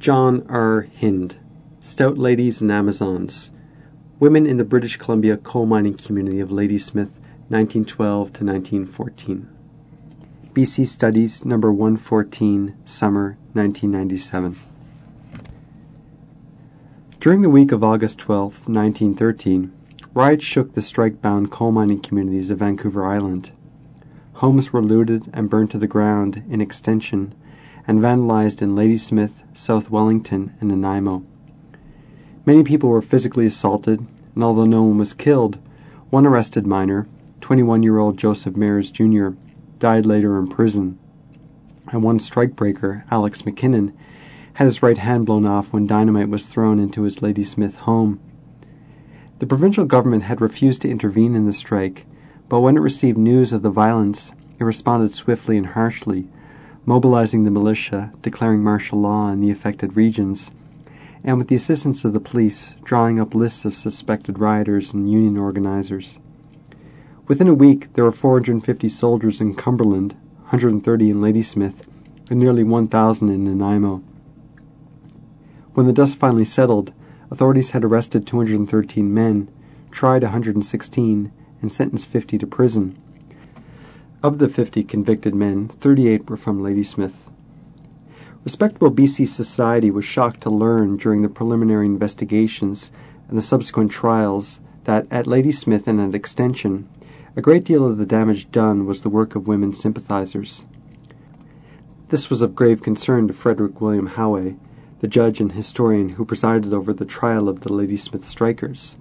John R. Hind, Stout Ladies and Amazons, Women in the British Columbia Coal Mining Community of Ladysmith, 1912 to 1914. BC Studies, number 114, summer 1997. During the week of August 12, 1913, riots shook the strike-bound coal mining communities of Vancouver Island. Homes were looted and burned to the ground in Extension and vandalized in Ladysmith, South Wellington, and Nanaimo. Many people were physically assaulted, and although no one was killed, one arrested miner, 21-year-old Joseph Mears Jr., died later in prison, and one strikebreaker, Alex McKinnon, had his right hand blown off when dynamite was thrown into his Ladysmith home. The provincial government had refused to intervene in the strike, but when it received news of the violence, it responded swiftly and harshly, mobilizing the militia, declaring martial law in the affected regions, and with the assistance of the police, drawing up lists of suspected rioters and union organizers. Within a week, there were 450 soldiers in Cumberland, 130 in Ladysmith, and nearly 1,000 in Nanaimo. When the dust finally settled, authorities had arrested 213 men, tried 116, and sentenced 50 to prison. Of the 50 convicted men, 38 were from Ladysmith. Respectable BC society was shocked to learn during the preliminary investigations and the subsequent trials that at Ladysmith and at Extension, a great deal of the damage done was the work of women sympathizers. This was of grave concern to Frederick William Howey, the judge and historian who presided over the trial of the Ladysmith strikers.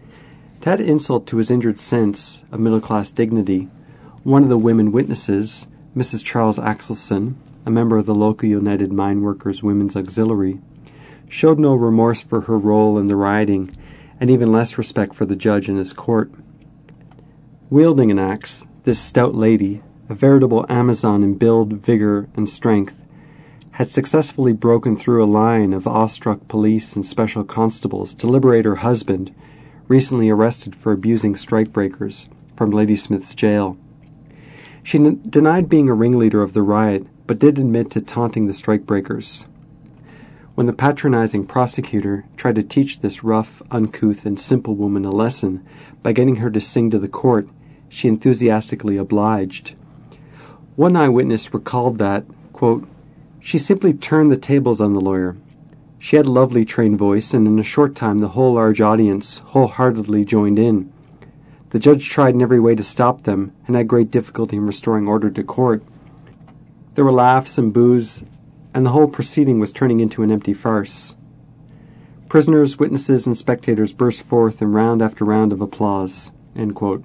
To add insult to his injured sense of middle-class dignity, one of the women witnesses, Mrs. Charles Axelson, a member of the local United Mine Workers Women's Auxiliary, showed no remorse for her role in the rioting and even less respect for the judge and his court. Wielding an axe, this stout lady, a veritable Amazon in build, vigor, and strength, had successfully broken through a line of awestruck police and special constables to liberate her husband, recently arrested for abusing strikebreakers, from Ladysmith's jail. She denied being a ringleader of the riot, but did admit to taunting the strikebreakers. When the patronizing prosecutor tried to teach this rough, uncouth, and simple woman a lesson by getting her to sing to the court, she enthusiastically obliged. One eyewitness recalled that, quote, "She simply turned the tables on the lawyer. She had a lovely trained voice, and in a short time the whole large audience wholeheartedly joined in. The judge tried in every way to stop them, and had great difficulty in restoring order to court. There were laughs and boos, and the whole proceeding was turning into an empty farce. Prisoners, witnesses, and spectators burst forth in round after round of applause." End quote.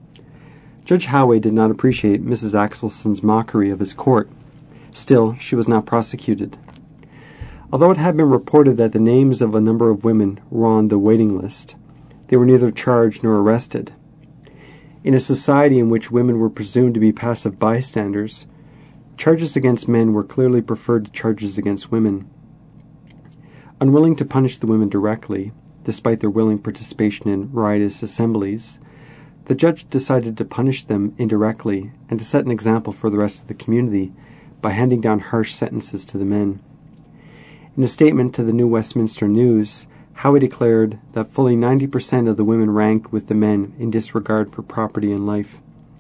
Judge Howey did not appreciate Mrs. Axelson's mockery of his court. Still, she was not prosecuted. Although it had been reported that the names of a number of women were on the waiting list, they were neither charged nor arrested. In a society in which women were presumed to be passive bystanders, charges against men were clearly preferred to charges against women. Unwilling to punish the women directly, despite their willing participation in riotous assemblies, the judge decided to punish them indirectly and to set an example for the rest of the community by handing down harsh sentences to the men. In a statement to the New Westminster News, Howey declared that fully 90% of the women ranked with the men in disregard for property and life.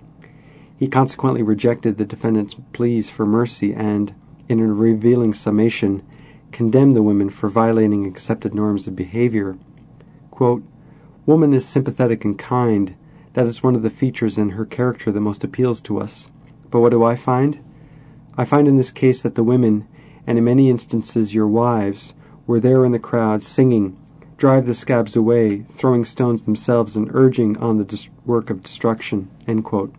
He consequently rejected the defendant's pleas for mercy and, in a revealing summation, condemned the women for violating accepted norms of behavior. Quote, "Woman is sympathetic and kind. That is one of the features in her character that most appeals to us. But what do I find? I find in this case that the women, and in many instances your wives, were there in the crowd singing, 'Drive the scabs away,' throwing stones themselves and urging on the work of destruction." End quote.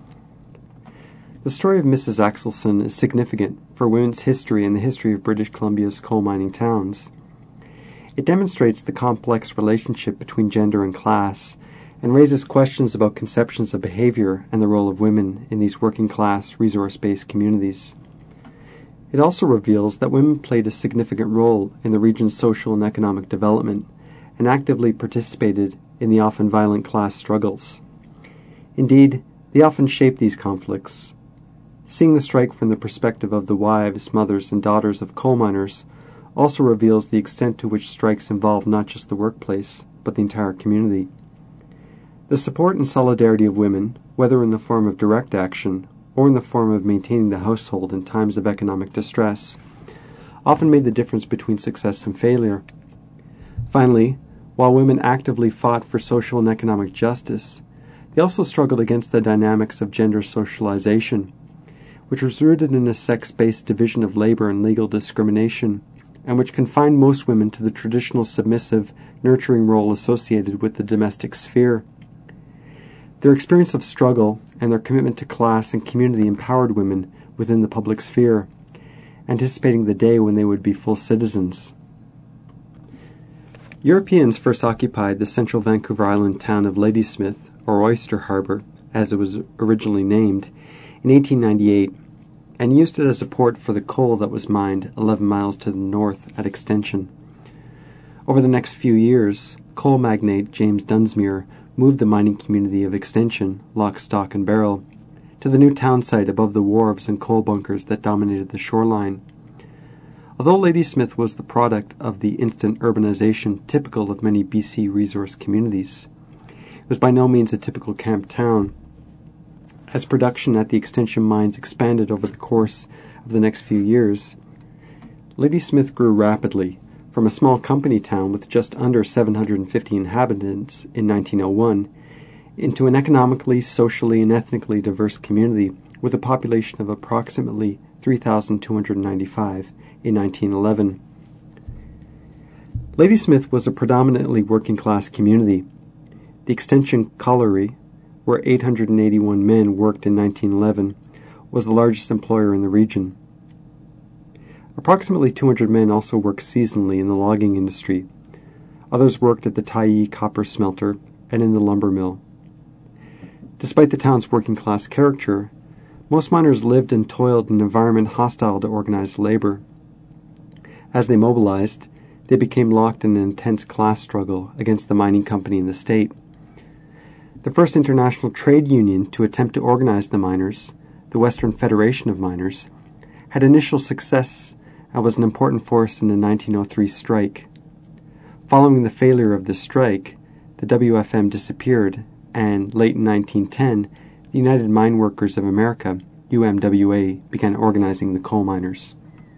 The story of Mrs. Axelson is significant for women's history and the history of British Columbia's coal mining towns. It demonstrates the complex relationship between gender and class, and raises questions about conceptions of behavior and the role of women in these working-class, resource-based communities. It also reveals that women played a significant role in the region's social and economic development and actively participated in the often violent class struggles. Indeed, they often shaped these conflicts. Seeing the strike from the perspective of the wives, mothers, and daughters of coal miners also reveals the extent to which strikes involve not just the workplace, but the entire community. The support and solidarity of women, whether in the form of direct action or in the form of maintaining the household in times of economic distress, often made the difference between success and failure. Finally, while women actively fought for social and economic justice, they also struggled against the dynamics of gender socialization, which was rooted in a sex-based division of labor and legal discrimination, and which confined most women to the traditional submissive, nurturing role associated with the domestic sphere. Their experience of struggle and their commitment to class and community empowered women within the public sphere, anticipating the day when they would be full citizens. Europeans first occupied the central Vancouver Island town of Ladysmith, or Oyster Harbour, as it was originally named, in 1898, and used it as a port for the coal that was mined 11 miles to the north at Extension. Over the next few years, coal magnate James Dunsmuir moved the mining community of Extension, lock, stock, and barrel, to the new town site above the wharves and coal bunkers that dominated the shoreline. Although Ladysmith was the product of the instant urbanization typical of many BC resource communities, it was by no means a typical camp town. As production at the Extension mines expanded over the course of the next few years, Ladysmith grew rapidly, from a small company town with just under 750 inhabitants in 1901 into an economically, socially, and ethnically diverse community with a population of approximately 3,295 in 1911. Ladysmith was a predominantly working-class community. The Extension Colliery, where 881 men worked in 1911, was the largest employer in the region. Approximately 200 men also worked seasonally in the logging industry. Others worked at the Tyee copper smelter and in the lumber mill. Despite the town's working-class character, most miners lived and toiled in an environment hostile to organized labor. As they mobilized, they became locked in an intense class struggle against the mining company in the state. The first international trade union to attempt to organize the miners, the Western Federation of Miners, had initial success and was an important force in the 1903 strike. Following the failure of this strike, the WFM disappeared, and late in 1910, the United Mine Workers of America, UMWA, began organizing the coal miners.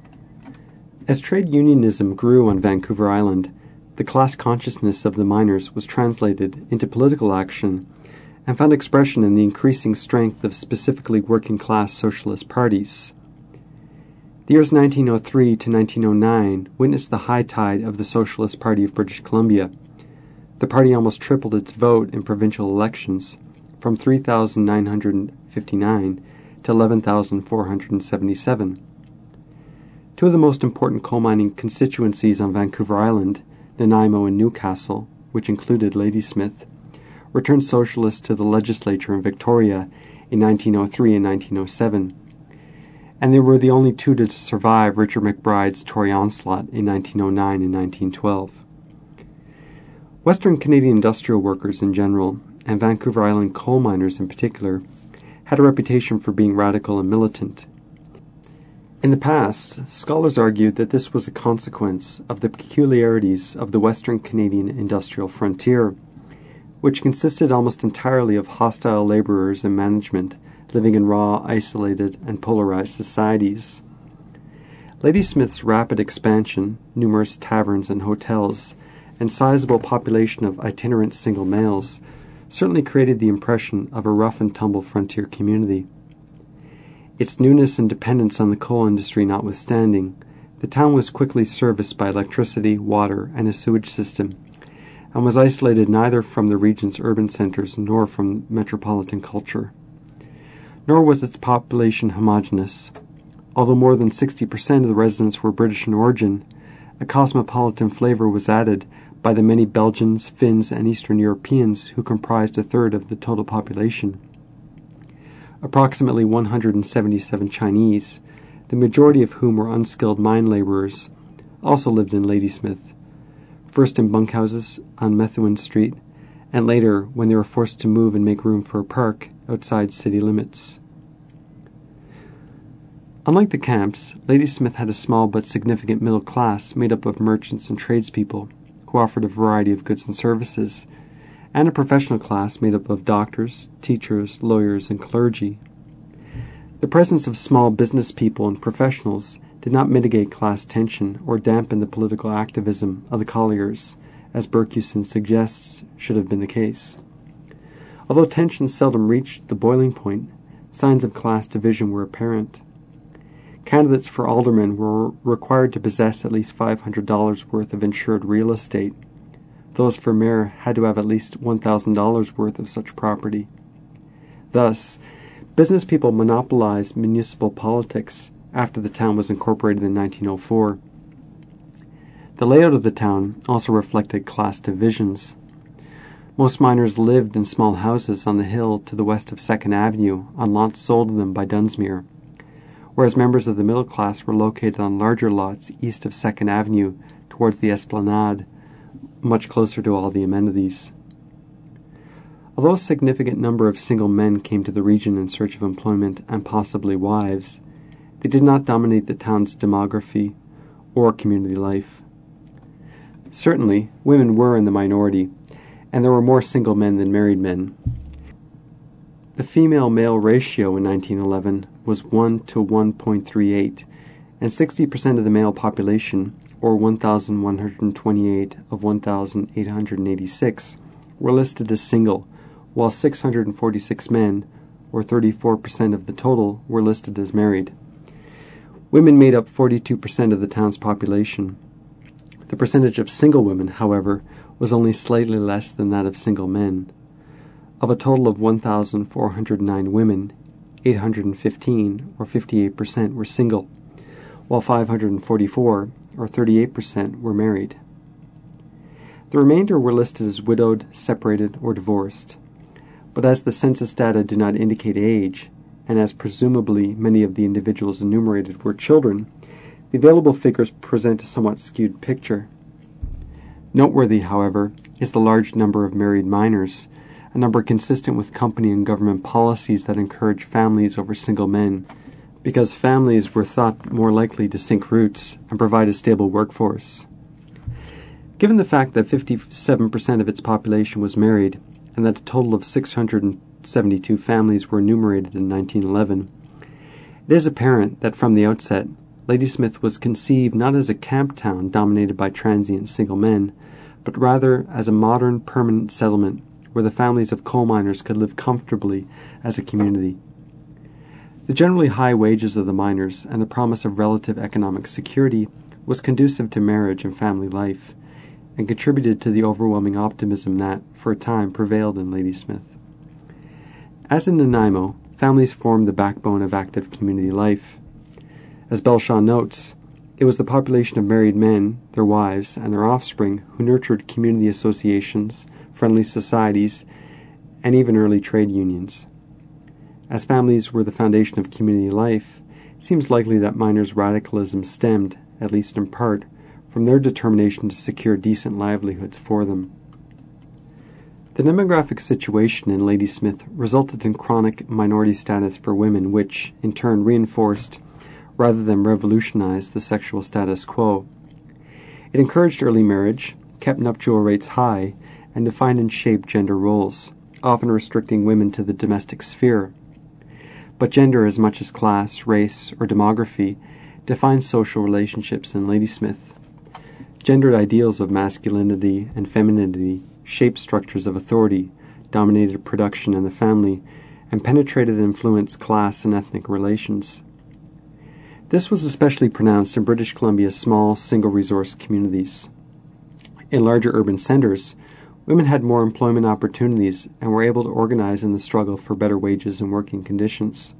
As trade unionism grew on Vancouver Island, the class consciousness of the miners was translated into political action and found expression in the increasing strength of specifically working-class socialist parties. The years 1903 to 1909 witnessed the high tide of the Socialist Party of British Columbia. The party almost tripled its vote in provincial elections, from 3,959 to 11,477. Two of the most important coal mining constituencies on Vancouver Island, Nanaimo and Newcastle, which included Ladysmith, returned socialists to the legislature in Victoria in 1903 and 1907, and they were the only two to survive Richard McBride's Tory onslaught in 1909 and 1912. Western Canadian industrial workers in general, and Vancouver Island coal miners in particular, had a reputation for being radical and militant. In the past, scholars argued that this was a consequence of the peculiarities of the Western Canadian industrial frontier, which consisted almost entirely of hostile laborers and management living in raw, isolated, and polarized societies. Ladysmith's rapid expansion, numerous taverns and hotels, and sizable population of itinerant single males certainly created the impression of a rough-and-tumble frontier community. Its newness and dependence on the coal industry notwithstanding, the town was quickly serviced by electricity, water, and a sewage system, and was isolated neither from the region's urban centers nor from metropolitan culture. Nor was its population homogeneous. Although more than 60% of the residents were British in origin, a cosmopolitan flavor was added by the many Belgians, Finns, and Eastern Europeans who comprised a third of the total population. Approximately 177 Chinese, the majority of whom were unskilled mine laborers, also lived in Ladysmith, first in bunkhouses on Methuen Street, and later when they were forced to move and make room for a park outside city limits. Unlike the camps, Ladysmith had a small but significant middle class made up of merchants and tradespeople who offered a variety of goods and services, and a professional class made up of doctors, teachers, lawyers, and clergy. The presence of small business people and professionals did not mitigate class tension or dampen the political activism of the colliers, as Bercuson suggests should have been the case. Although tension seldom reached the boiling point, signs of class division were apparent. Candidates for aldermen were required to possess at least $500 worth of insured real estate. Those for mayor had to have at least $1,000 worth of such property. Thus, business people monopolized municipal politics after the town was incorporated in 1904. The layout of the town also reflected class divisions. Most miners lived in small houses on the hill to the west of 2nd Avenue on lots sold to them by Dunsmuir, whereas members of the middle class were located on larger lots east of 2nd Avenue towards the Esplanade, much closer to all the amenities. Although a significant number of single men came to the region in search of employment and possibly wives, they did not dominate the town's demography or community life. Certainly, women were in the minority, and there were more single men than married men. The female-male ratio in 1911 was 1 to 1.38, and 60% of the male population, or 1,128 of 1,886, were listed as single, while 646 men, or 34% of the total, were listed as married. Women made up 42% of the town's population. The percentage of single women, however, was only slightly less than that of single men. Of a total of 1,409 women, 815, or 58%, were single, while 544, or 38%, were married. The remainder were listed as widowed, separated, or divorced. But as the census data do not indicate age, and as presumably many of the individuals enumerated were children, the available figures present a somewhat skewed picture. Noteworthy, however, is the large number of married minors, a number consistent with company and government policies that encourage families over single men, because families were thought more likely to sink roots and provide a stable workforce. Given the fact that 57% of its population was married, and that a total of 672 families were enumerated in 1911, it is apparent that from the outset, Ladysmith was conceived not as a camp town dominated by transient single men, but rather as a modern permanent settlement where the families of coal miners could live comfortably as a community. The generally high wages of the miners and the promise of relative economic security was conducive to marriage and family life, and contributed to the overwhelming optimism that, for a time, prevailed in Ladysmith. As in Nanaimo, families formed the backbone of active community life. As Belshaw notes, it was the population of married men, their wives, and their offspring who nurtured community associations, friendly societies, and even early trade unions. As families were the foundation of community life, it seems likely that miners' radicalism stemmed, at least in part, from their determination to secure decent livelihoods for them. The demographic situation in Ladysmith resulted in chronic minority status for women which, in turn, reinforced, rather than revolutionized, the sexual status quo. It encouraged early marriage, kept nuptial rates high, and defined and shaped gender roles, often restricting women to the domestic sphere. But gender, as much as class, race, or demography, defines social relationships in Ladysmith. Gendered ideals of masculinity and femininity shaped structures of authority, dominated production and the family, and penetrated and influenced class and ethnic relations. This was especially pronounced in British Columbia's small, single-resource communities. In larger urban centers, women had more employment opportunities and were able to organize in the struggle for better wages and working conditions.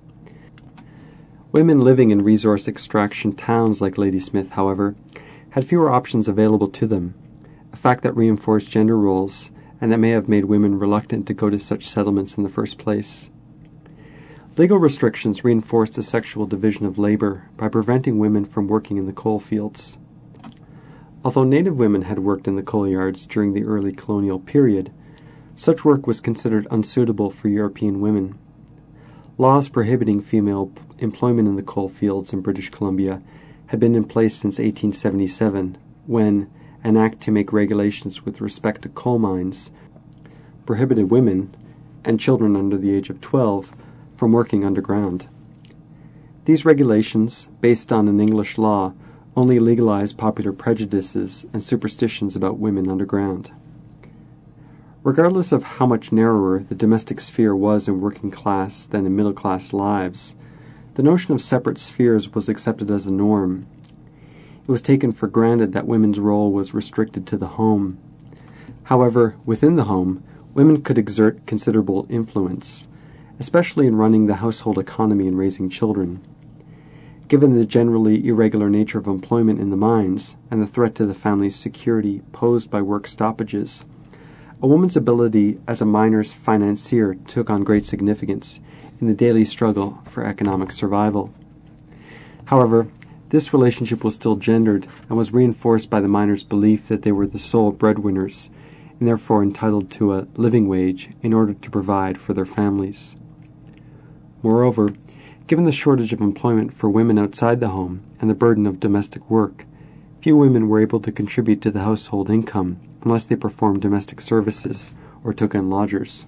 Women living in resource extraction towns like Ladysmith, however, had fewer options available to them, a fact that reinforced gender roles and that may have made women reluctant to go to such settlements in the first place. Legal restrictions reinforced a sexual division of labor by preventing women from working in the coal fields. Although native women had worked in the coal yards during the early colonial period, such work was considered unsuitable for European women. Laws prohibiting female employment in the coal fields in British Columbia had been in place since 1877, when an act to make regulations with respect to coal mines prohibited women and children under the age of 12 from working underground. These regulations, based on an English law, only legalized popular prejudices and superstitions about women underground. Regardless of how much narrower the domestic sphere was in working class than in middle class lives, the notion of separate spheres was accepted as a norm. It was taken for granted that women's role was restricted to the home. However, within the home, women could exert considerable influence, especially in running the household economy and raising children. Given the generally irregular nature of employment in the mines and the threat to the family's security posed by work stoppages, a woman's ability as a miner's financier took on great significance in the daily struggle for economic survival. However, this relationship was still gendered and was reinforced by the miners' belief that they were the sole breadwinners and therefore entitled to a living wage in order to provide for their families. Moreover, given the shortage of employment for women outside the home and the burden of domestic work, few women were able to contribute to the household income unless they performed domestic services or took in lodgers.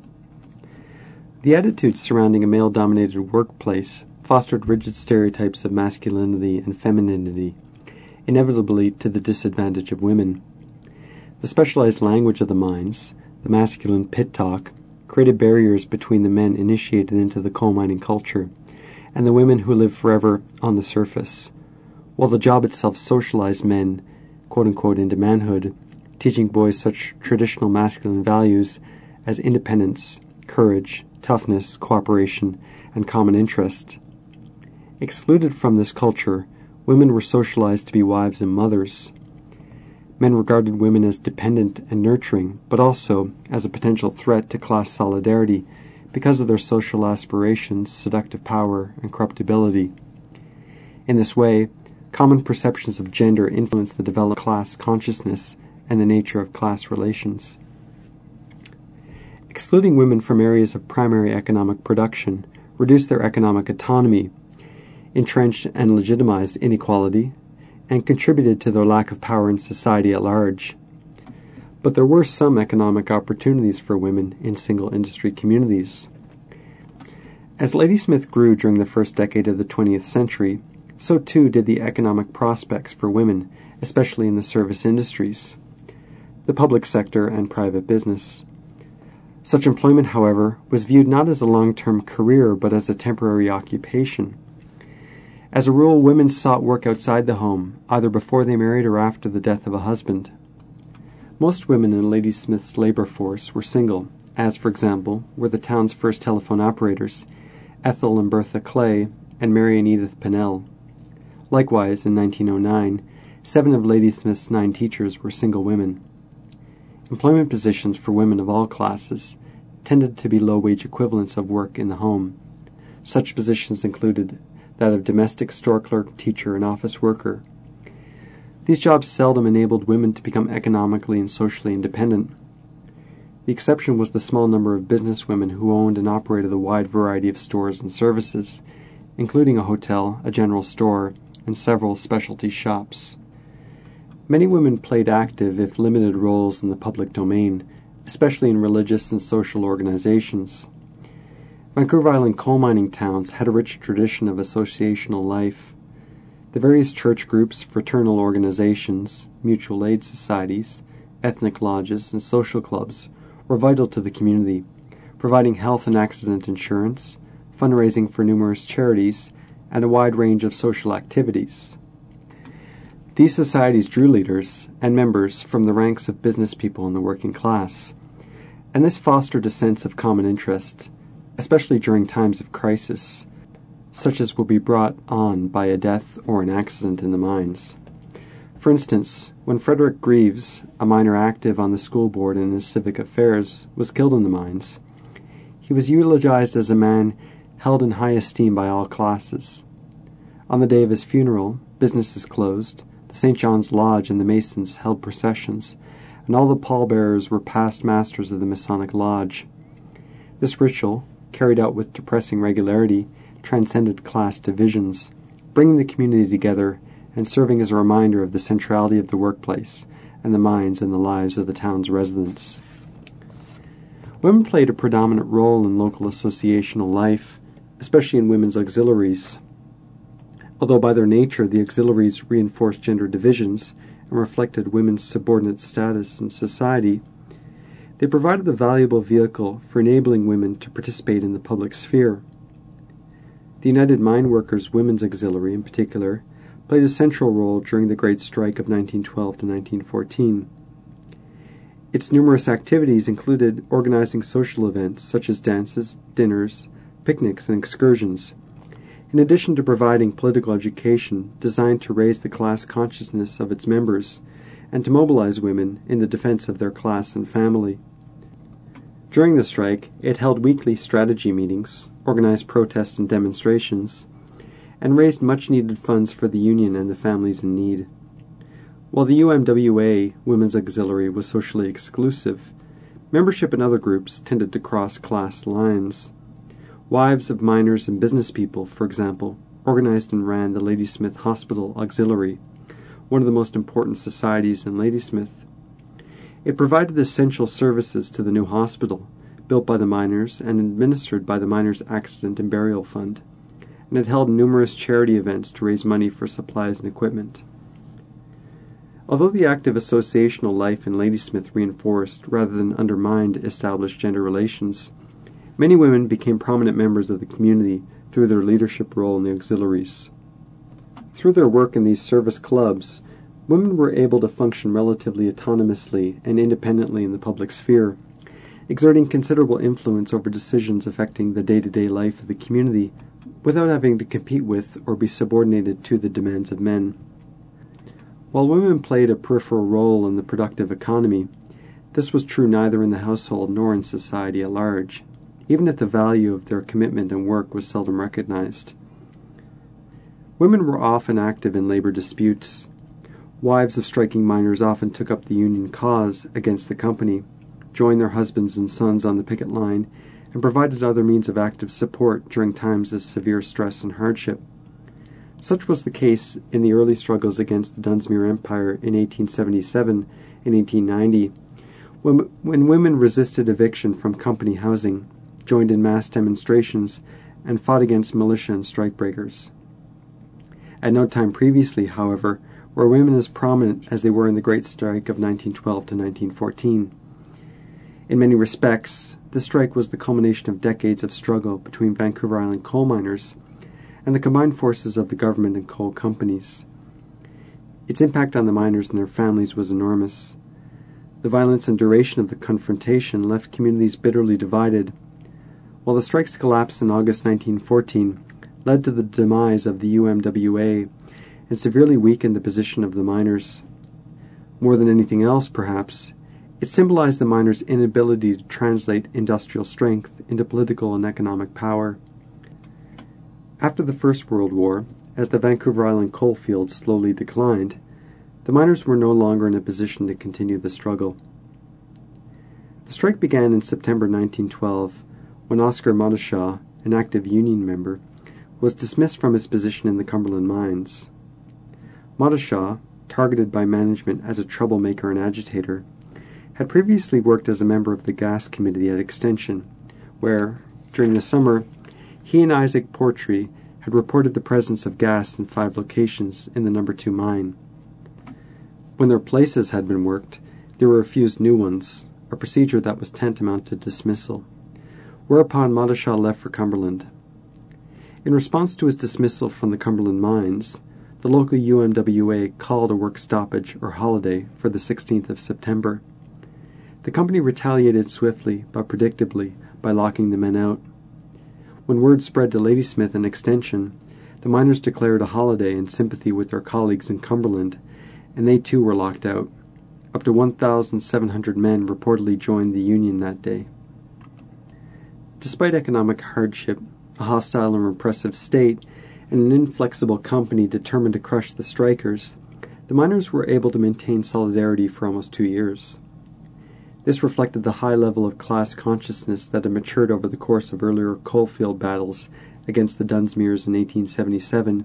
The attitudes surrounding a male-dominated workplace fostered rigid stereotypes of masculinity and femininity, inevitably to the disadvantage of women. The specialized language of the mines, the masculine pit talk, created barriers between the men initiated into the coal mining culture and the women who lived forever on the surface, while the job itself socialized men, quote-unquote, into manhood, teaching boys such traditional masculine values as independence, courage, toughness, cooperation, and common interest. Excluded from this culture, women were socialized to be wives and mothers. Men regarded women as dependent and nurturing, but also as a potential threat to class solidarity because of their social aspirations, seductive power, and corruptibility. In this way, common perceptions of gender influenced the developed class consciousness and the nature of class relations. Excluding women from areas of primary economic production reduced their economic autonomy, entrenched and legitimized inequality, and contributed to their lack of power in society at large. But there were some economic opportunities for women in single industry communities. As Ladysmith grew during the first decade of the 20th century, so too did the economic prospects for women, especially in the service industries, the public sector, and private business. Such employment, however, was viewed not as a long-term career but as a temporary occupation. As a rule, women sought work outside the home, either before they married or after the death of a husband. Most women in Ladysmith's labor force were single, as, for example, were the town's first telephone operators, Ethel and Bertha Clay, and Mary and Edith Pennell. Likewise, in 1909, 7 of Ladysmith's 9 teachers were single women. Employment positions for women of all classes tended to be low-wage equivalents of work in the home. Such positions included that of domestic, store clerk, teacher, and office worker. These jobs seldom enabled women to become economically and socially independent. The exception was the small number of businesswomen who owned and operated a wide variety of stores and services, including a hotel, a general store, and several specialty shops. Many women played active, if limited, roles in the public domain, especially in religious and social organizations. Vancouver Island coal mining towns had a rich tradition of associational life. The various church groups, fraternal organizations, mutual aid societies, ethnic lodges, and social clubs were vital to the community, providing health and accident insurance, fundraising for numerous charities, and a wide range of social activities. These societies drew leaders and members from the ranks of business people in the working class, and this fostered a sense of common interest, especially during times of crisis, such as will be brought on by a death or an accident in the mines. For instance, when Frederick Greaves, a miner active on the school board and in civic affairs, was killed in the mines, he was eulogized as a man held in high esteem by all classes. On the day of his funeral, businesses closed, the St. John's Lodge and the Masons held processions, and all the pallbearers were past masters of the Masonic Lodge. This ritual, carried out with depressing regularity, transcended class divisions, bringing the community together and serving as a reminder of the centrality of the workplace and the minds and the lives of the town's residents. Women played a predominant role in local associational life, especially in women's auxiliaries. Although by their nature the auxiliaries reinforced gender divisions and reflected women's subordinate status in society, they provided a valuable vehicle for enabling women to participate in the public sphere. The United Mine Workers Women's Auxiliary, in particular, played a central role during the Great Strike of 1912 to 1914. Its numerous activities included organizing social events such as dances, dinners, picnics, and excursions, in addition to providing political education designed to raise the class consciousness of its members and to mobilize women in the defense of their class and family. During the strike, it held weekly strategy meetings, organized protests and demonstrations, and raised much-needed funds for the union and the families in need. While the UMWA Women's Auxiliary was socially exclusive, membership in other groups tended to cross class lines. Wives of miners and business people, for example, organized and ran the Ladysmith Hospital Auxiliary, one of the most important societies in Ladysmith. It provided essential services to the new hospital, built by the miners and administered by the Miners' Accident and Burial Fund, and it held numerous charity events to raise money for supplies and equipment. Although the active associational life in Ladysmith reinforced rather than undermined established gender relations, many women became prominent members of the community through their leadership role in the auxiliaries. Through their work in these service clubs, women were able to function relatively autonomously and independently in the public sphere, exerting considerable influence over decisions affecting the day-to-day life of the community without having to compete with or be subordinated to the demands of men. While women played a peripheral role in the productive economy, this was true neither in the household nor in society at large, even if the value of their commitment and work was seldom recognized. Women were often active in labor disputes. Wives of striking miners often took up the union cause against the company, joined their husbands and sons on the picket line, and provided other means of active support during times of severe stress and hardship. Such was the case in the early struggles against the Dunsmuir Empire in 1877 and 1890, when women resisted eviction from company housing, joined in mass demonstrations, and fought against militia and strikebreakers. At no time previously, however, were women as prominent as they were in the Great Strike of 1912 to 1914. In many respects, the strike was the culmination of decades of struggle between Vancouver Island coal miners and the combined forces of the government and coal companies. Its impact on the miners and their families was enormous. The violence and duration of the confrontation left communities bitterly divided, while the strike's collapse in August 1914 led to the demise of the UMWA and severely weakened the position of the miners. More than anything else, perhaps, it symbolized the miners' inability to translate industrial strength into political and economic power. After the First World War, as the Vancouver Island coal fields slowly declined, the miners were no longer in a position to continue the struggle. The strike began in September 1912 when Oscar Modishaw, an active union member, was dismissed from his position in the Cumberland mines. Modishaw, targeted by management as a troublemaker and agitator, had previously worked as a member of the gas committee at Extension, where, during the summer, he and Isaac Portree had reported the presence of gas in 5 locations in the No. 2 mine. When their places had been worked, they were refused new ones, a procedure that was tantamount to dismissal, whereupon Modishaw left for Cumberland. In response to his dismissal from the Cumberland mines, the local UMWA called a work stoppage or holiday for the 16th of September. The company retaliated swiftly but predictably by locking the men out. When word spread to Ladysmith and Extension, the miners declared a holiday in sympathy with their colleagues in Cumberland, and they too were locked out. Up to 1,700 men reportedly joined the union that day. Despite economic hardship, a hostile and repressive state, and an inflexible company determined to crush the strikers, the miners were able to maintain solidarity for almost 2 years. This reflected the high level of class consciousness that had matured over the course of earlier coalfield battles against the Dunsmuirs in 1877,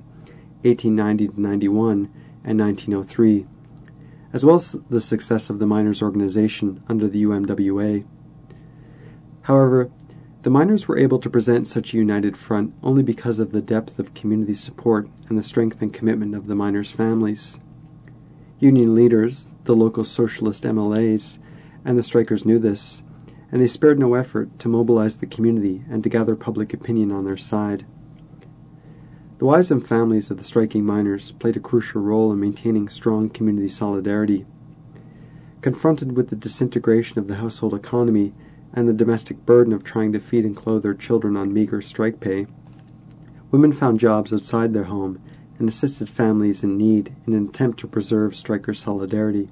1890-91, and 1903, as well as the success of the miners' organization under the UMWA. However, the miners were able to present such a united front only because of the depth of community support and the strength and commitment of the miners' families. Union leaders, the local socialist MLAs, and the strikers knew this, and they spared no effort to mobilize the community and to gather public opinion on their side. The wives and families of the striking miners played a crucial role in maintaining strong community solidarity. Confronted with the disintegration of the household economy and the domestic burden of trying to feed and clothe their children on meager strike pay, women found jobs outside their home and assisted families in need in an attempt to preserve strikers' solidarity.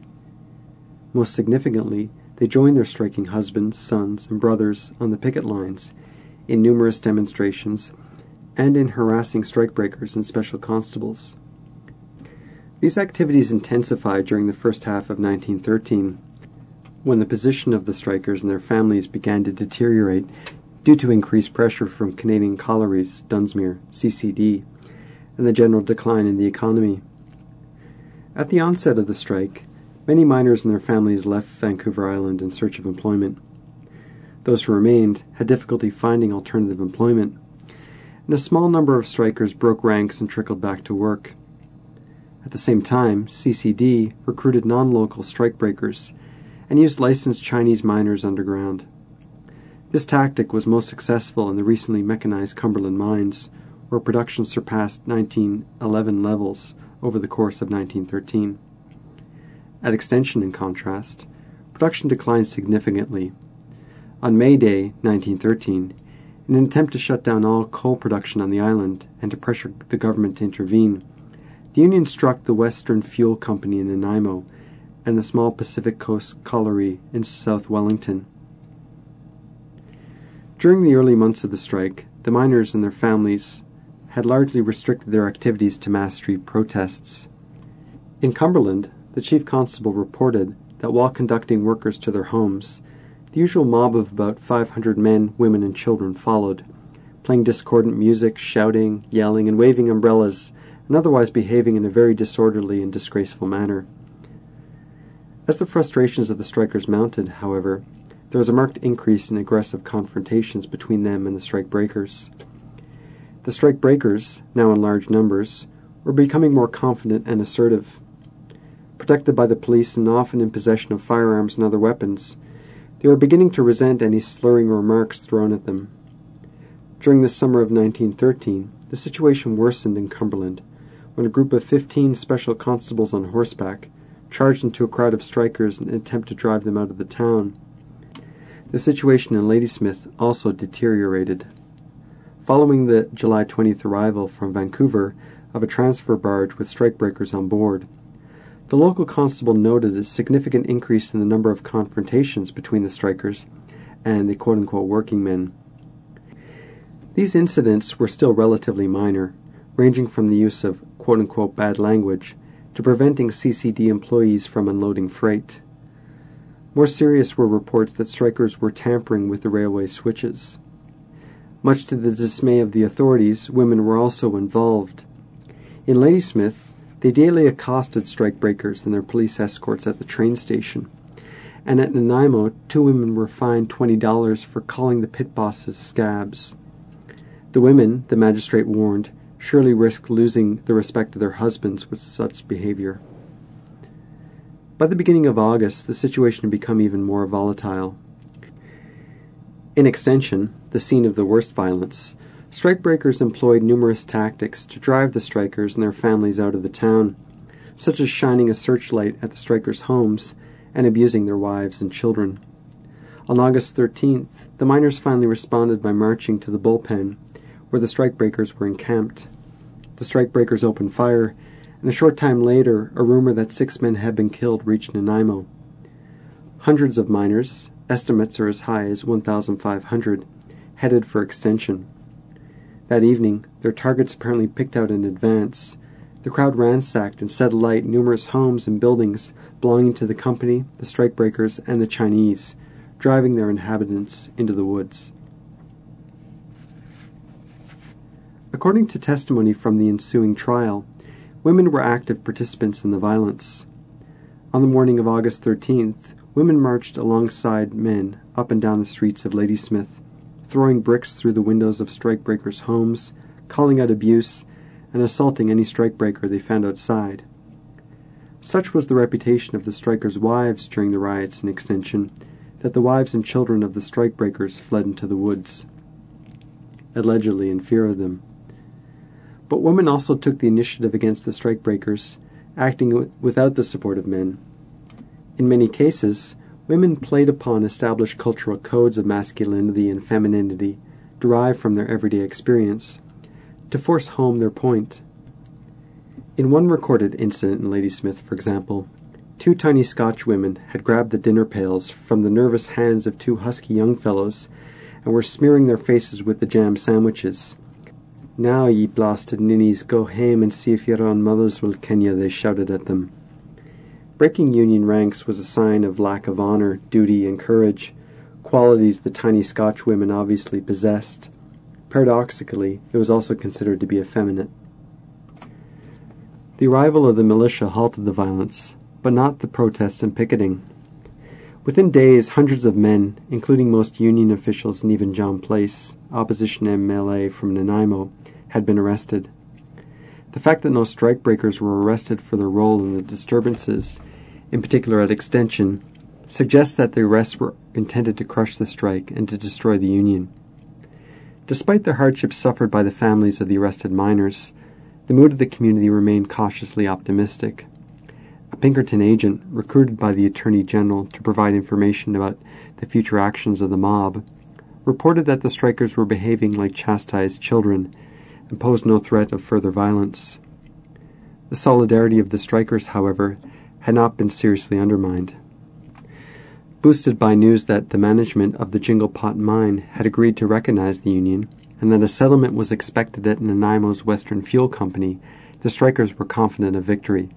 Most significantly, they joined their striking husbands, sons, and brothers on the picket lines, in numerous demonstrations, and in harassing strikebreakers and special constables. These activities intensified during the first half of 1913, when the position of the strikers and their families began to deteriorate due to increased pressure from Canadian collieries, Dunsmuir, CCD, and the general decline in the economy. At the onset of the strike, many miners and their families left Vancouver Island in search of employment. Those who remained had difficulty finding alternative employment, and a small number of strikers broke ranks and trickled back to work. At the same time, CCD recruited non-local strikebreakers and used licensed Chinese miners underground. This tactic was most successful in the recently mechanized Cumberland mines, where production surpassed 1911 levels over the course of 1913. At Extension, in contrast, production declined significantly. On May Day, 1913, in an attempt to shut down all coal production on the island and to pressure the government to intervene, the Union struck the Western Fuel Company in Nanaimo and the small Pacific Coast Colliery in South Wellington. During the early months of the strike, the miners and their families had largely restricted their activities to mass street protests. In Cumberland, the chief constable reported that while conducting workers to their homes, the usual mob of about 500 men, women, and children followed, playing discordant music, shouting, yelling, and waving umbrellas, and otherwise behaving in a very disorderly and disgraceful manner. As the frustrations of the strikers mounted, however, there was a marked increase in aggressive confrontations between them and the strike breakers. The strike breakers, now in large numbers, were becoming more confident and assertive. Protected by the police and often in possession of firearms and other weapons, they were beginning to resent any slurring remarks thrown at them. During the summer of 1913, the situation worsened in Cumberland when a group of 15 special constables on horseback charged into a crowd of strikers in an attempt to drive them out of the town. The situation in Ladysmith also deteriorated. Following the July 20th arrival from Vancouver of a transfer barge with strikebreakers on board, the local constable noted a significant increase in the number of confrontations between the strikers and the quote-unquote working men. These incidents were still relatively minor, ranging from the use of quote-unquote bad language to preventing CCD employees from unloading freight. More serious were reports that strikers were tampering with the railway switches. Much to the dismay of the authorities, women were also involved. In Ladysmith, they daily accosted strikebreakers and their police escorts at the train station, and at Nanaimo, 2 women were fined $20 for calling the pit bosses scabs. The women, the magistrate warned, surely risked losing the respect of their husbands with such behavior. By the beginning of August, the situation had become even more volatile. In Extension, the scene of the worst violence, strikebreakers employed numerous tactics to drive the strikers and their families out of the town, such as shining a searchlight at the strikers' homes and abusing their wives and children. On August 13th, the miners finally responded by marching to the bullpen, where the strikebreakers were encamped. The strikebreakers opened fire, and a short time later, a rumor that 6 men had been killed reached Nanaimo. Hundreds of miners, estimates are as high as 1,500, headed for Extension. That evening, their targets apparently picked out in advance. The crowd ransacked and set alight numerous homes and buildings belonging to the company, the strikebreakers, and the Chinese, driving their inhabitants into the woods. According to testimony from the ensuing trial, women were active participants in the violence. On the morning of August 13th, women marched alongside men up and down the streets of Ladysmith, throwing bricks through the windows of strikebreakers' homes, calling out abuse, and assaulting any strikebreaker they found outside. Such was the reputation of the strikers' wives during the riots in Extension that the wives and children of the strikebreakers fled into the woods, allegedly in fear of them. But women also took the initiative against the strikebreakers, acting without the support of men. In many cases, women played upon established cultural codes of masculinity and femininity derived from their everyday experience to force home their point. In one recorded incident in Ladysmith, for example, 2 tiny Scotch women had grabbed the dinner pails from the nervous hands of 2 husky young fellows and were smearing their faces with the jam sandwiches. "Now, ye blasted ninnies, go hame and see if your own mothers will ken ye," they shouted at them. Breaking union ranks was a sign of lack of honor, duty, and courage, qualities the tiny Scotch women obviously possessed. Paradoxically, it was also considered to be effeminate. The arrival of the militia halted the violence, but not the protests and picketing. Within days, hundreds of men, including most union officials and even John Place, opposition MLA from Nanaimo, had been arrested. The fact that no strikebreakers were arrested for their role in the disturbances, in particular at Extension, suggests that the arrests were intended to crush the strike and to destroy the union. Despite the hardships suffered by the families of the arrested miners, the mood of the community remained cautiously optimistic. A Pinkerton agent, recruited by the Attorney General to provide information about the future actions of the mob, reported that the strikers were behaving like chastised children and posed no threat of further violence. The solidarity of the strikers, however, had not been seriously undermined. Boosted by news that the management of the Jingle Pot mine had agreed to recognize the union and that a settlement was expected at Nanaimo's Western Fuel Company, the strikers were confident of victory.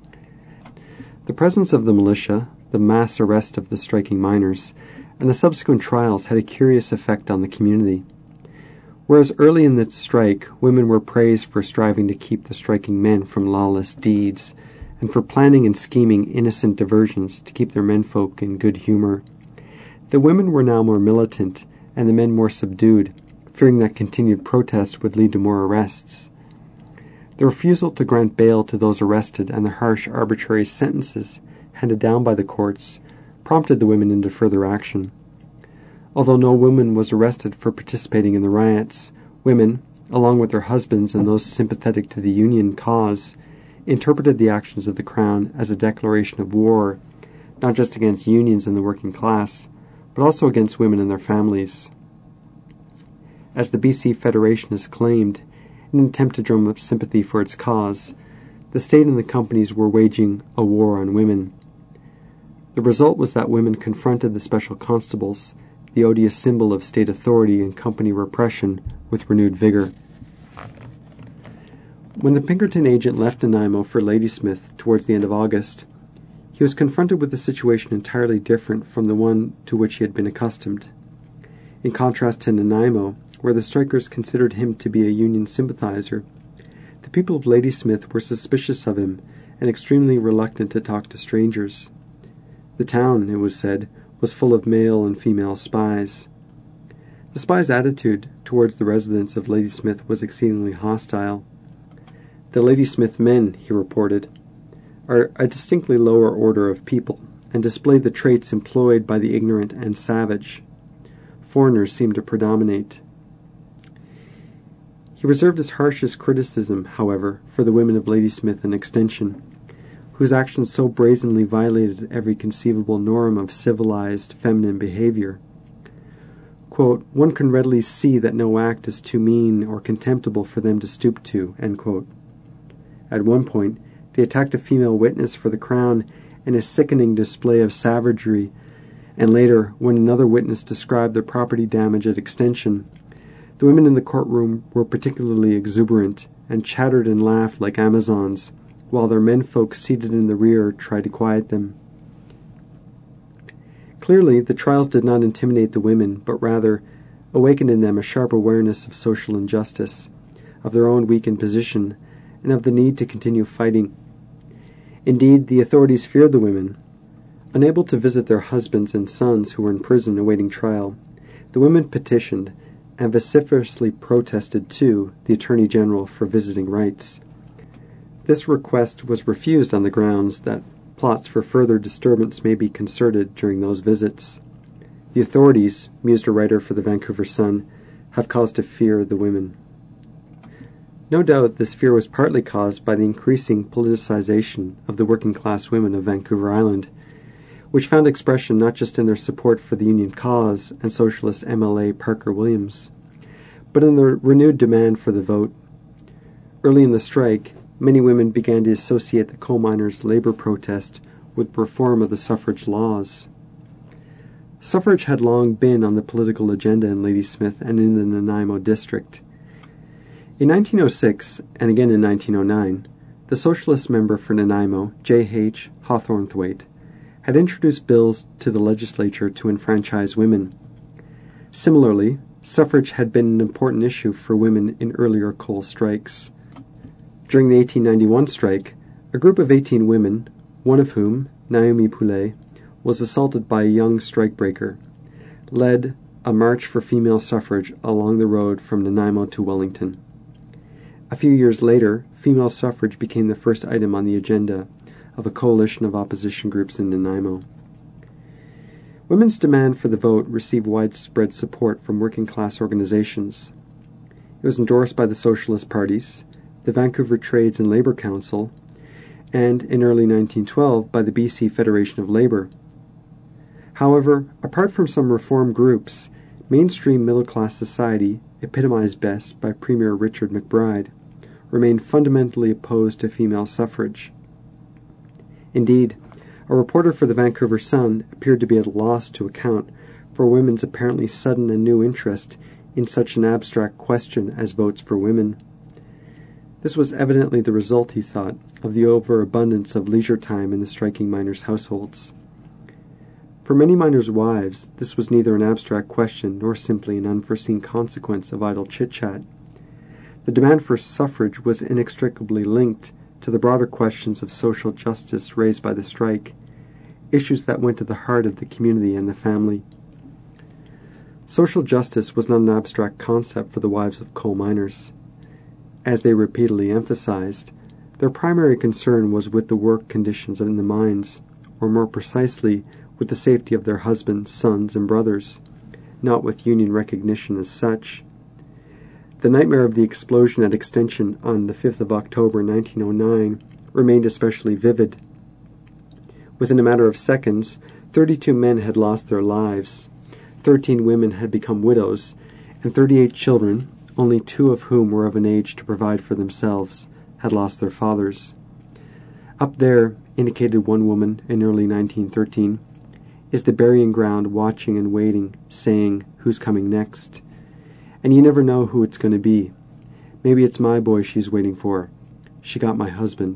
The presence of the militia, the mass arrest of the striking miners, and the subsequent trials had a curious effect on the community. Whereas early in the strike, women were praised for striving to keep the striking men from lawless deeds, and for planning and scheming innocent diversions to keep their menfolk in good humor, the women were now more militant and the men more subdued, fearing that continued protests would lead to more arrests. The refusal to grant bail to those arrested and the harsh arbitrary sentences handed down by the courts prompted the women into further action. Although no woman was arrested for participating in the riots, women, along with their husbands and those sympathetic to the Union cause, interpreted the actions of the Crown as a declaration of war, not just against unions and the working class, but also against women and their families. As the BC Federation has claimed, in an attempt to drum up sympathy for its cause, the state and the companies were waging a war on women. The result was that women confronted the special constables, the odious symbol of state authority and company repression, with renewed vigor. When the Pinkerton agent left Nanaimo for Ladysmith towards the end of August, he was confronted with a situation entirely different from the one to which he had been accustomed. In contrast to Nanaimo, where the strikers considered him to be a Union sympathizer, the people of Ladysmith were suspicious of him and extremely reluctant to talk to strangers. The town, it was said, was full of male and female spies. The spies' attitude towards the residents of Ladysmith was exceedingly hostile. The Ladysmith men, he reported, are a distinctly lower order of people and display the traits employed by the ignorant and savage. Foreigners seem to predominate. He reserved his harshest criticism, however, for the women of Ladysmith and Extension, whose actions so brazenly violated every conceivable norm of civilized feminine behavior. Quote, "One can readily see that no act is too mean or contemptible for them to stoop to." End quote. At one point, they attacked a female witness for the Crown in a sickening display of savagery, and later, when another witness described their property damage at Extension, the women in the courtroom were particularly exuberant and chattered and laughed like Amazons, while their menfolk seated in the rear tried to quiet them. Clearly, the trials did not intimidate the women, but rather awakened in them a sharp awareness of social injustice, of their own weakened position and of the need to continue fighting. Indeed, the authorities feared the women. Unable to visit their husbands and sons who were in prison awaiting trial, the women petitioned and vociferously protested to the Attorney General for visiting rights. This request was refused on the grounds that plots for further disturbance may be concerted during those visits. The authorities, mused a writer for the Vancouver Sun, have cause to fear the women. No doubt this fear was partly caused by the increasing politicization of the working-class women of Vancouver Island, which found expression not just in their support for the Union cause and Socialist MLA Parker Williams, but in their renewed demand for the vote. Early in the strike, many women began to associate the coal miners' labor protest with reform of the suffrage laws. Suffrage had long been on the political agenda in Ladysmith and in the Nanaimo district. In 1906, and again in 1909, the Socialist member for Nanaimo, J.H. Hawthornthwaite, had introduced bills to the legislature to enfranchise women. Similarly, suffrage had been an important issue for women in earlier coal strikes. During the 1891 strike, a group of 18 women, one of whom, Naomi Poulet, was assaulted by a young strikebreaker, led a march for female suffrage along the road from Nanaimo to Wellington. A few years later, female suffrage became the first item on the agenda of a coalition of opposition groups in Nanaimo. Women's demand for the vote received widespread support from working-class organizations. It was endorsed by the socialist parties, the Vancouver Trades and Labour Council, and, in early 1912, by the BC Federation of Labour. However, apart from some reform groups, mainstream middle-class society, epitomized best by Premier Richard McBride, remained fundamentally opposed to female suffrage. Indeed, a reporter for the Vancouver Sun appeared to be at a loss to account for women's apparently sudden and new interest in such an abstract question as votes for women. This was evidently the result, he thought, of the overabundance of leisure time in the striking miners' households. For many miners' wives, this was neither an abstract question nor simply an unforeseen consequence of idle chit-chat. The demand for suffrage was inextricably linked to the broader questions of social justice raised by the strike, issues that went to the heart of the community and the family. Social justice was not an abstract concept for the wives of coal miners. As they repeatedly emphasized, their primary concern was with the work conditions in the mines, or more precisely, with the safety of their husbands, sons, and brothers, not with union recognition as such. The nightmare of the explosion at Extension on the 5th of October 1909 remained especially vivid. Within a matter of seconds, 32 men had lost their lives, 13 women had become widows, and 38 children, only 2 of whom were of an age to provide for themselves, had lost their fathers. Up there, indicated one woman in early 1913, is the burying ground watching and waiting, saying, "Who's coming next?" And you never know who it's going to be. Maybe it's my boy she's waiting for. She got my husband.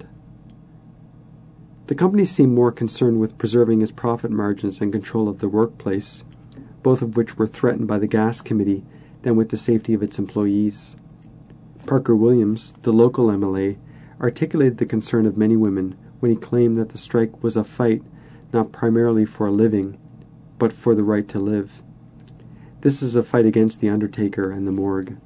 The company seemed more concerned with preserving its profit margins and control of the workplace, both of which were threatened by the Gas Committee, than with the safety of its employees. Parker Williams, the local MLA, articulated the concern of many women when he claimed that the strike was a fight not primarily for a living, but for the right to live. This is a fight against the undertaker and the morgue.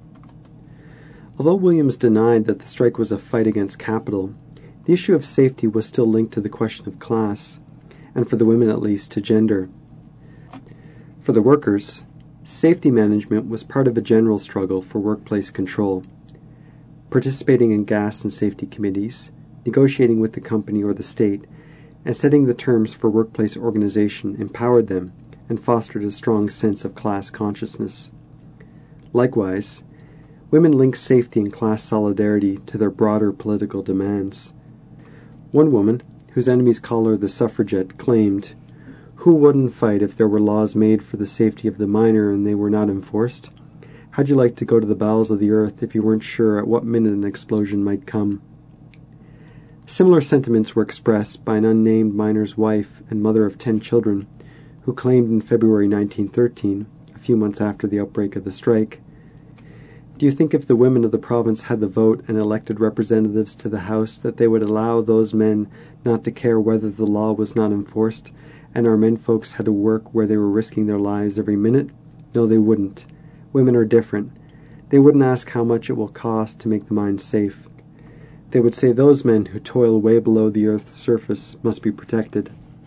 Although Williams denied that the strike was a fight against capital, the issue of safety was still linked to the question of class, and for the women at least, to gender. For the workers, safety management was part of a general struggle for workplace control. Participating in gas and safety committees, negotiating with the company or the state, and setting the terms for workplace organization empowered them and fostered a strong sense of class consciousness. Likewise, women linked safety and class solidarity to their broader political demands. One woman, whose enemies call her the suffragette, claimed, "Who wouldn't fight if there were laws made for the safety of the miner and they were not enforced? How'd you like to go to the bowels of the earth if you weren't sure at what minute an explosion might come?" Similar sentiments were expressed by an unnamed miner's wife and mother of 10 children, who claimed in February 1913, a few months after the outbreak of the strike, Do you think if the women of the province had the vote and elected representatives to the House that they would allow those men not to care whether the law was not enforced, and our menfolks had to work where they were risking their lives every minute? No, they wouldn't. Women are different. They wouldn't ask how much it will cost to make the mine safe. They would say those men who toil way below the earth's surface must be protected.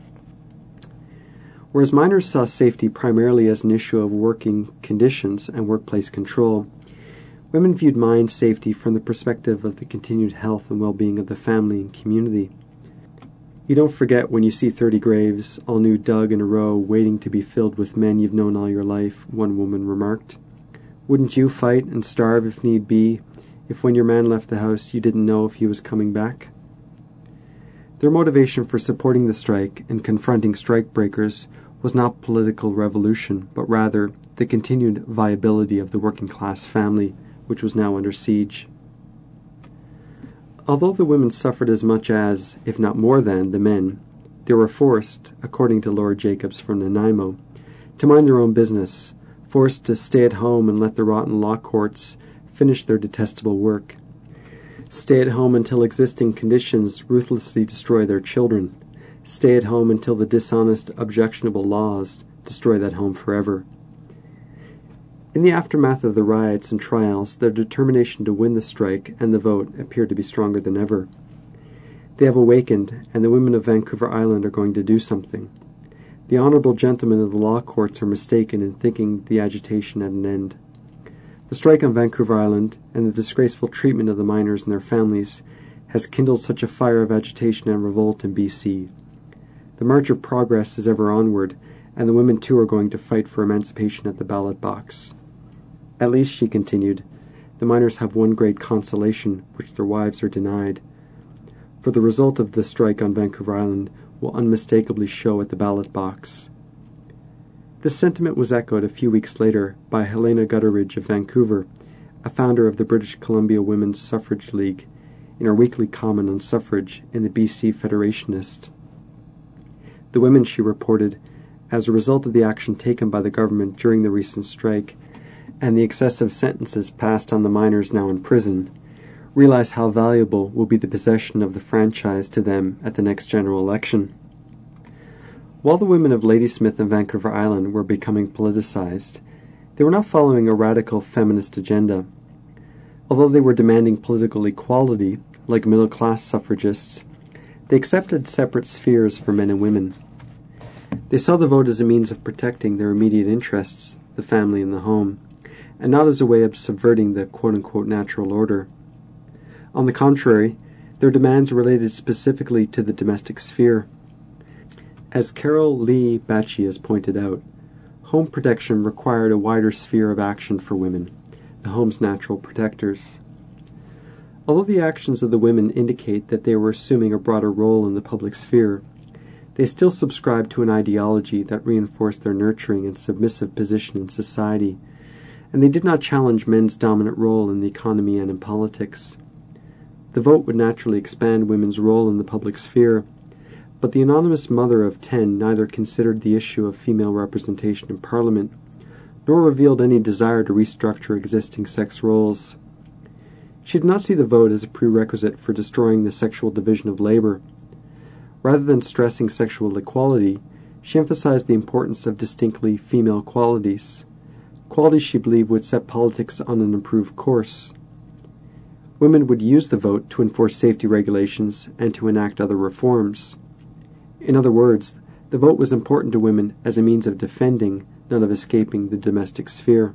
Whereas miners saw safety primarily as an issue of working conditions and workplace control, women viewed mine safety from the perspective of the continued health and well-being of the family and community. You don't forget when you see 30 graves, all new dug in a row, waiting to be filled with men you've known all your life, one woman remarked. Wouldn't you fight and starve if need be, if when your man left the house you didn't know if he was coming back? Their motivation for supporting the strike and confronting strike breakers was not political revolution, but rather the continued viability of the working-class family, which was now under siege. Although the women suffered as much as, if not more than, the men, they were forced, according to Lord Jacobs from Nanaimo, to mind their own business, forced to stay at home and let the rotten law courts finish their detestable work. Stay at home until existing conditions ruthlessly destroy their children. Stay at home until the dishonest, objectionable laws destroy that home forever. In the aftermath of the riots and trials, their determination to win the strike and the vote appeared to be stronger than ever. They have awakened, and the women of Vancouver Island are going to do something. The honorable gentlemen of the law courts are mistaken in thinking the agitation at an end. The strike on Vancouver Island and the disgraceful treatment of the miners and their families has kindled such a fire of agitation and revolt in BC. The march of progress is ever onward, and the women too are going to fight for emancipation at the ballot box. At least, she continued, the miners have one great consolation which their wives are denied. For the result of the strike on Vancouver Island will unmistakably show at the ballot box. This sentiment was echoed a few weeks later by Helena Gutteridge of Vancouver, a founder of the British Columbia Women's Suffrage League, in her weekly comment on suffrage in the BC Federationist. The women, she reported, as a result of the action taken by the government during the recent strike, and the excessive sentences passed on the miners now in prison, realize how valuable will be the possession of the franchise to them at the next general election. While the women of Ladysmith and Vancouver Island were becoming politicized, they were not following a radical feminist agenda. Although they were demanding political equality, like middle-class suffragists, they accepted separate spheres for men and women. They saw the vote as a means of protecting their immediate interests, the family and the home, and not as a way of subverting the quote-unquote natural order. On the contrary, their demands related specifically to the domestic sphere. As Carol Lee Batchy has pointed out, home protection required a wider sphere of action for women, the home's natural protectors. Although the actions of the women indicate that they were assuming a broader role in the public sphere, they still subscribed to an ideology that reinforced their nurturing and submissive position in society, and they did not challenge men's dominant role in the economy and in politics. The vote would naturally expand women's role in the public sphere, but the anonymous mother of 10 neither considered the issue of female representation in Parliament, nor revealed any desire to restructure existing sex roles. She did not see the vote as a prerequisite for destroying the sexual division of labor. Rather than stressing sexual equality, she emphasized the importance of distinctly female qualities, qualities she believed would set politics on an improved course. Women would use the vote to enforce safety regulations and to enact other reforms. In other words, the vote was important to women as a means of defending, not of escaping, the domestic sphere.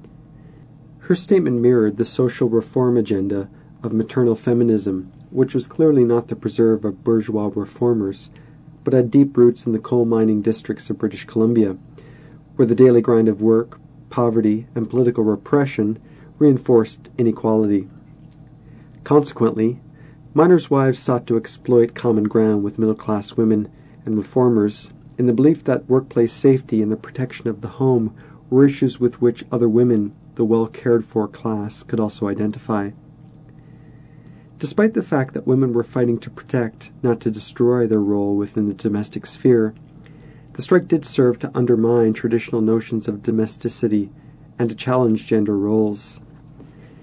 Her statement mirrored the social reform agenda of maternal feminism, which was clearly not the preserve of bourgeois reformers, but had deep roots in the coal mining districts of British Columbia, where the daily grind of work, poverty, and political repression reinforced inequality. Consequently, miners' wives sought to exploit common ground with middle-class women and reformers in the belief that workplace safety and the protection of the home were issues with which other women, the well-cared-for class, could also identify. Despite the fact that women were fighting to protect, not to destroy their role within the domestic sphere, the strike did serve to undermine traditional notions of domesticity and to challenge gender roles.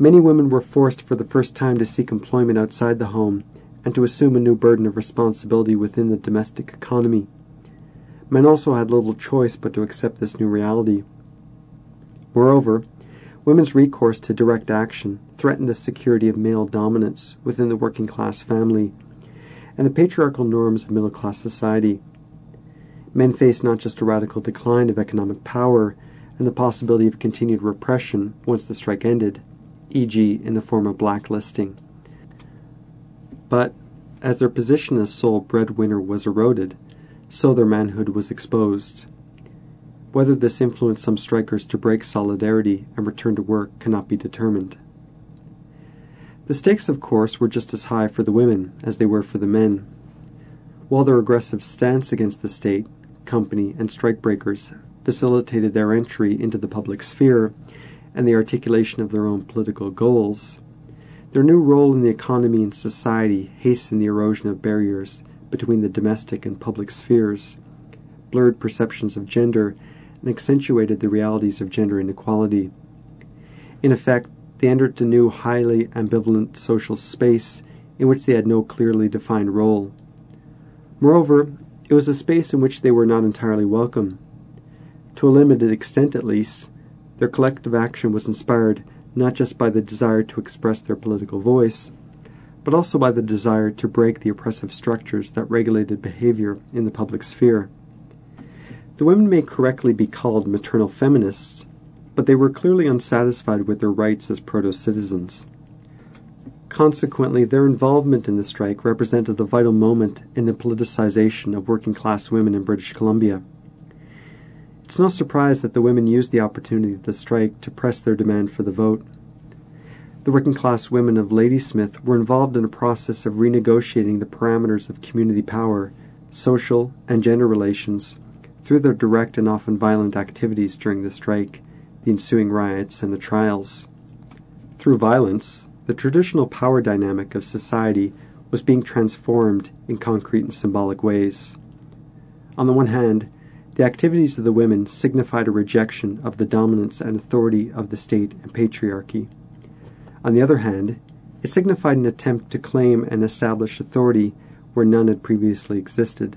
Many women were forced for the first time to seek employment outside the home and to assume a new burden of responsibility within the domestic economy. Men also had little choice but to accept this new reality. Moreover, women's recourse to direct action threatened the security of male dominance within the working-class family and the patriarchal norms of middle-class society. Men faced not just a radical decline of economic power and the possibility of continued repression once the strike ended, e.g. in the form of blacklisting, but as their position as sole breadwinner was eroded, so their manhood was exposed. Whether this influenced some strikers to break solidarity and return to work cannot be determined. The stakes, of course, were just as high for the women as they were for the men. While their aggressive stance against the state, company, and strikebreakers facilitated their entry into the public sphere and the articulation of their own political goals, their new role in the economy and society hastened the erosion of barriers between the domestic and public spheres, blurred perceptions of gender, and accentuated the realities of gender inequality. In effect, they entered a new, highly ambivalent social space in which they had no clearly defined role. Moreover, it was a space in which they were not entirely welcome. To a limited extent, at least, their collective action was inspired not just by the desire to express their political voice, but also by the desire to break the oppressive structures that regulated behavior in the public sphere. The women may correctly be called maternal feminists, but they were clearly unsatisfied with their rights as proto-citizens. Consequently, their involvement in the strike represented a vital moment in the politicization of working-class women in British Columbia. It's no surprise that the women used the opportunity of the strike to press their demand for the vote. The working-class women of Ladysmith were involved in a process of renegotiating the parameters of community power, social and gender relations, through their direct and often violent activities during the strike, the ensuing riots, and the trials. Through violence, the traditional power dynamic of society was being transformed in concrete and symbolic ways. On the one hand, the activities of the women signified a rejection of the dominance and authority of the state and patriarchy. On the other hand, it signified an attempt to claim and establish authority where none had previously existed.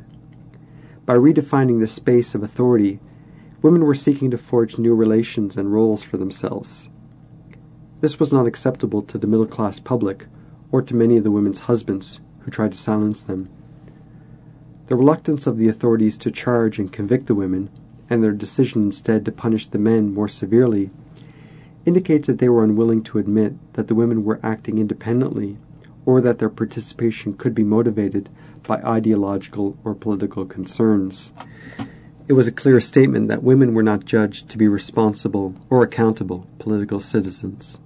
By redefining the space of authority, women were seeking to forge new relations and roles for themselves. This was not acceptable to the middle-class public or to many of the women's husbands who tried to silence them. The reluctance of the authorities to charge and convict the women, and their decision instead to punish the men more severely, indicates that they were unwilling to admit that the women were acting independently or that their participation could be motivated by ideological or political concerns. It was a clear statement that women were not judged to be responsible or accountable political citizens.